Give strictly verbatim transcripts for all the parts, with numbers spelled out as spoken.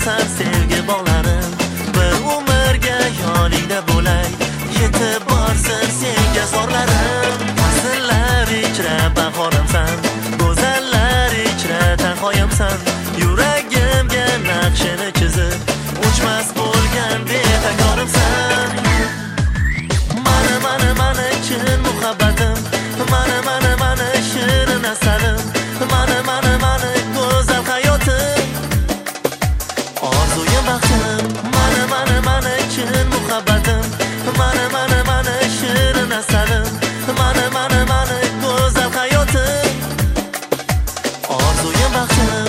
bo'lsan sevgi bog'larim, bir umrga yoningda bo'lay, yetib borsin senga zorlarim. Fasllar ichra bahorimsan, go'zallar ichra tanhoyimsan, yuragimga naqshini chizib o'chmas bo'lgan betakorimsan. Mana mana mana chin muhabbatim, mana mana mana shirin asalim, mana mana mana go'zal hayotim, orzuyim baxtim. Mana mana mana chin muhabbatim, mana mana mana shirin asalim, mana mana mana go'zal hayotim, orzuyim baxtim.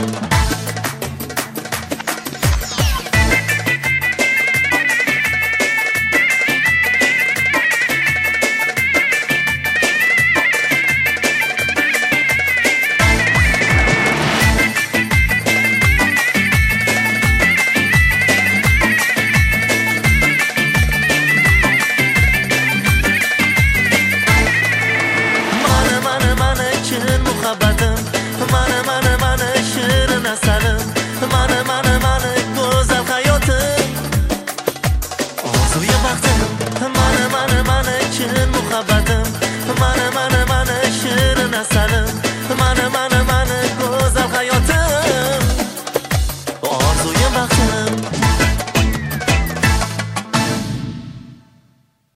Muhabbatim, mana mana mana shirin asalim, mana